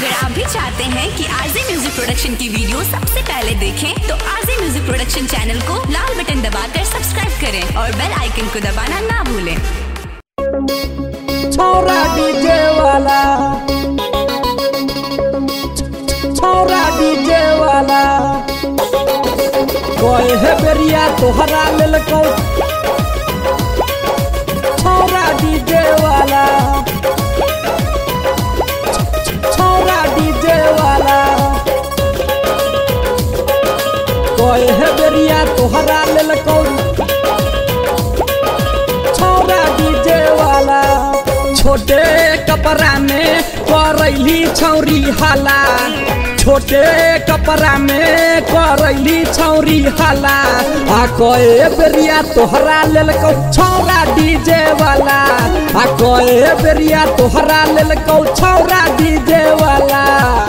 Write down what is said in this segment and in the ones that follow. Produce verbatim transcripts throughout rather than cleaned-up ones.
अगर आप भी चाहते हैं कि आरजे म्यूजिक प्रोडक्शन की वीडियो सबसे पहले देखें तो आरजे म्यूजिक प्रोडक्शन चैनल को लाल बटन दबाकर सब्सक्राइब करें और बेल आइकन को दबाना ना भूलें। छोरा डीजे वाला, छोरा डीजे वाला, कोई है बेरिया तोहरा ललको। छोरा डीजे वाला, छोरा डीजे वाला, कोई है बेरिया तोहरा ललको। छोरा डीजे वाला, छोटे कपड़ा में करैली छौरी हाला, छोटे कपड़ा में करैली छौरी हाला। आ कोए बेरिया तोहरा ललको छौरा डीजे वाला, आ कोए बेरिया तोहरा ललको छौरा डीजे वाला।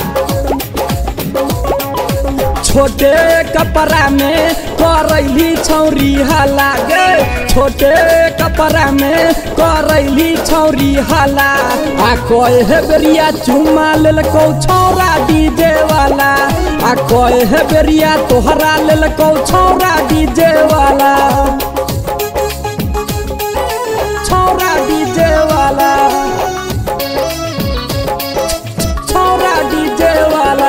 छोटे कपड़ा में करैली छौरी हाला गे, छोटे कपड़ा में करैली छौरी हाला। आ कोई है बेरिया चुमा ललको छौरा डीजे वाला, आ कोई है बेरिया तोहरा ललको छौरा डीजे वाला। छौरा डीजे वाला, छौरा डीजे वाला,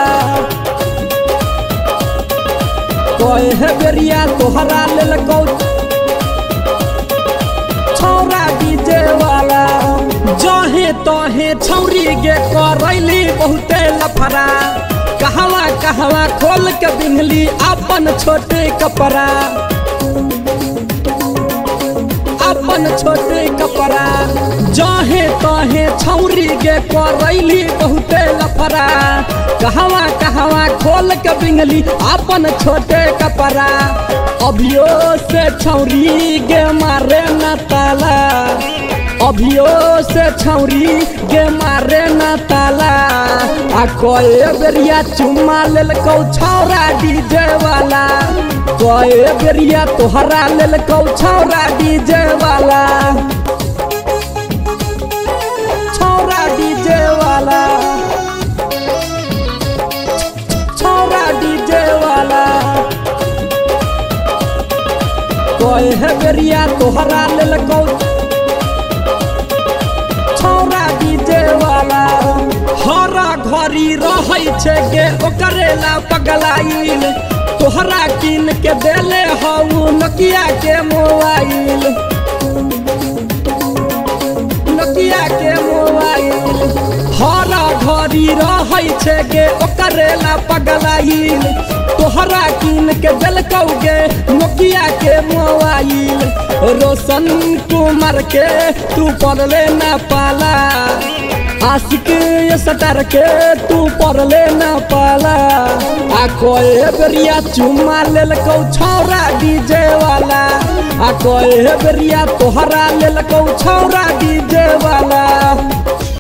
कोई है बेरिया तोहरा ललको छौरा डीजे वाला। जहे तहे छौरी गे करैली बहुते लफड़ा, कहवा कहवा खोल के बिंगली अपन छोटे कपड़ा, अपन छोटे कपड़ा। जहे तहे छौरी गे करैली बहुते लफड़ा, कहवा कहवा खोल के बिंगली अपन छोटे कपड़ा। अभियो से छौरी गे मारे न ताला, अभियो से छौरी गे मारे न ताला। आ कोई बेरिया चुमा ललको छौरा डीजे वाला, कोई बेरिया तोहरा ललको छौरा डीजे वाला। छौरा डीजे वाला, छौरा डीजे वाला, कोई है बेरिया तोहरा ललको छौरा डीजे वाला। हरा घरी रहै छे गे ओकरे ला पगलाइल, तोहरा किन के देले हऊ नोकिया के मोबाइल, नोकिया के मोबाइल। हरा घरी रहै छे गे ओकरे ला पगलाइल, तोहरा किन के देलकौ गे नोकिया के मोबाइल। रोशन कुमार के तू पढ़ले न पाला, आशिक सटर के तू पढ़ले न पाला। आ कोई बेरिया चुमा ललको छौरा डीजे वाला, आ कोई बेरिया तोहरा ललको छौरा डीजे वाला।